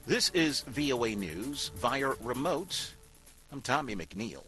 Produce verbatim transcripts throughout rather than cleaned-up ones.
This is V O A News via remote. I'm Tommy McNeil.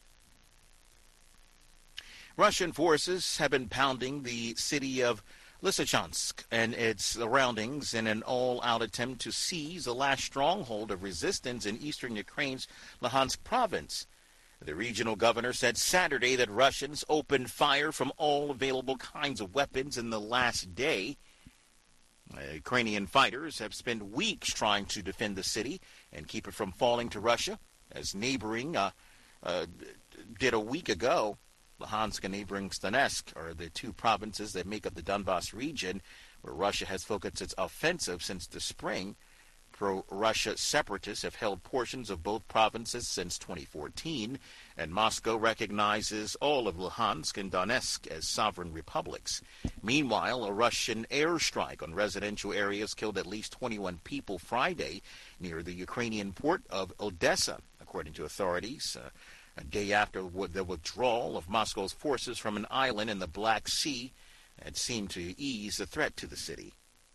Russian forces have been pounding the city of Lysychansk and its surroundings in an all-out attempt to seize the last stronghold of resistance in eastern Ukraine's Luhansk province. The regional governor said Saturday that Russians opened fire from all available kinds of weapons in the last day. Uh, Ukrainian fighters have spent weeks trying to defend the city and keep it from falling to Russia, as neighboring uh, uh, did a week ago. Luhansk and neighboring Donetsk are the two provinces that make up the Donbas region, where Russia has focused its offensive since the spring. Pro-Russia separatists have held portions of both provinces since twenty fourteen, and Moscow recognizes all of Luhansk and Donetsk as sovereign republics. Meanwhile, a Russian airstrike on residential areas killed at least twenty-one people Friday near the Ukrainian port of Odessa, according to authorities. Uh, a day after the withdrawal of Moscow's forces from an island in the Black Sea that seemed to ease the threat to the city.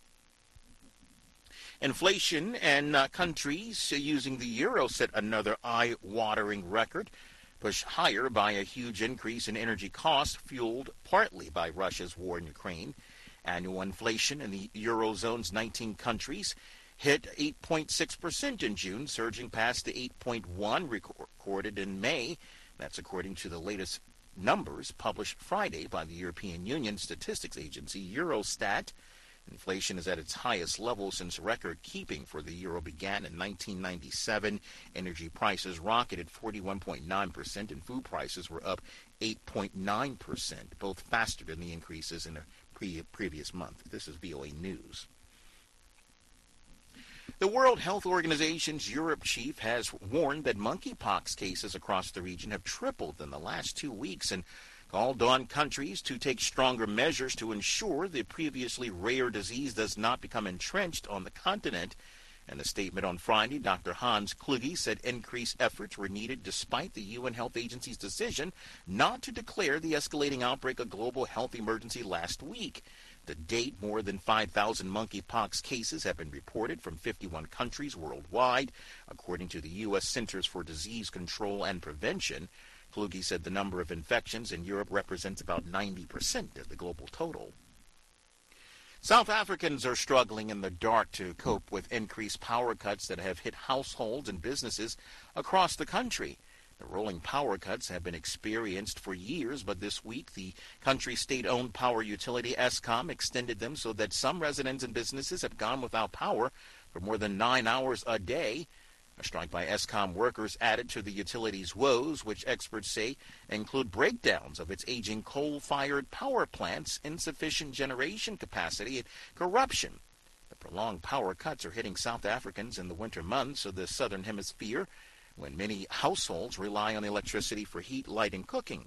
Inflation and uh, countries using the euro set another eye-watering record, pushed higher by a huge increase in energy costs, fueled partly by Russia's war in Ukraine. Annual inflation in the eurozone's nineteen countries hit eight point six percent in June, surging past the eight point one recorded in May. That's according to the latest numbers published Friday by the European Union Statistics Agency, Eurostat. Inflation is at its highest level since record-keeping for the euro began in nineteen ninety-seven. Energy prices rocketed forty-one point nine percent, and food prices were up eight point nine percent, both faster than the increases in the pre- previous month. This is V O A News. The World Health Organization's Europe chief has warned that monkeypox cases across the region have tripled in the last two weeks and called on countries to take stronger measures to ensure the previously rare disease does not become entrenched on the continent. In a statement on Friday, Doctor Hans Kluge said increased efforts were needed despite the U N Health Agency's decision not to declare the escalating outbreak a global health emergency last week. To date, more than five thousand monkeypox cases have been reported from fifty-one countries worldwide, according to the U S Centers for Disease Control and Prevention. Kluge said the number of infections in Europe represents about ninety percent of the global total. South Africans are struggling in the dark to cope with increased power cuts that have hit households and businesses across the country. The rolling power cuts have been experienced for years, but this week the country's state-owned power utility Eskom extended them so that some residents and businesses have gone without power for more than nine hours a day. A strike by Eskom workers added to the utility's woes, which experts say include breakdowns of its aging coal-fired power plants, insufficient generation capacity, and corruption. The prolonged power cuts are hitting South Africans in the winter months of the southern hemisphere, when many households rely on electricity for heat, light, and cooking.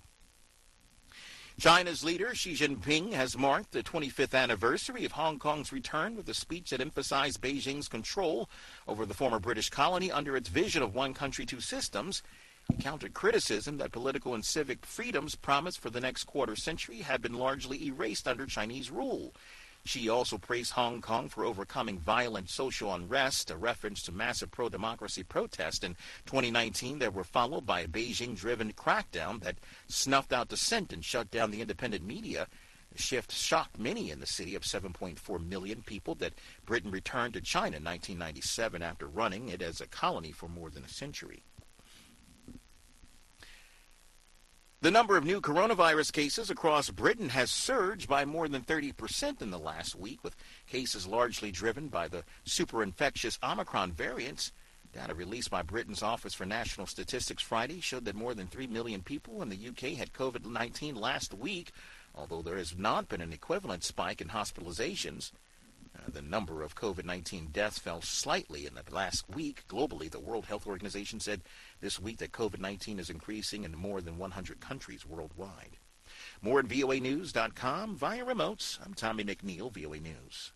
China's leader, Xi Jinping, has marked the twenty-fifth anniversary of Hong Kong's return with a speech that emphasized Beijing's control over the former British colony under its vision of one country, two systems. He countered criticism that political and civic freedoms promised for the next quarter century had been largely erased under Chinese rule. Xi also praised Hong Kong for overcoming violent social unrest, a reference to massive pro-democracy protests in twenty nineteen that were followed by a Beijing-driven crackdown that snuffed out dissent and shut down the independent media. The shift shocked many in the city of seven point four million people that Britain returned to China in nineteen ninety-seven after running it as a colony for more than a century. The number of new coronavirus cases across Britain has surged by more than thirty percent in the last week, with cases largely driven by the super-infectious Omicron variants. Data released by Britain's Office for National Statistics Friday showed that more than three million people in the U K had COVID nineteen last week, although there has not been an equivalent spike in hospitalizations. Uh, the number of COVID nineteen deaths fell slightly in the last week. Globally, the World Health Organization said this week that COVID nineteen is increasing in more than one hundred countries worldwide. More at V O A News dot com via remotes. I'm Tommy McNeil, V O A News.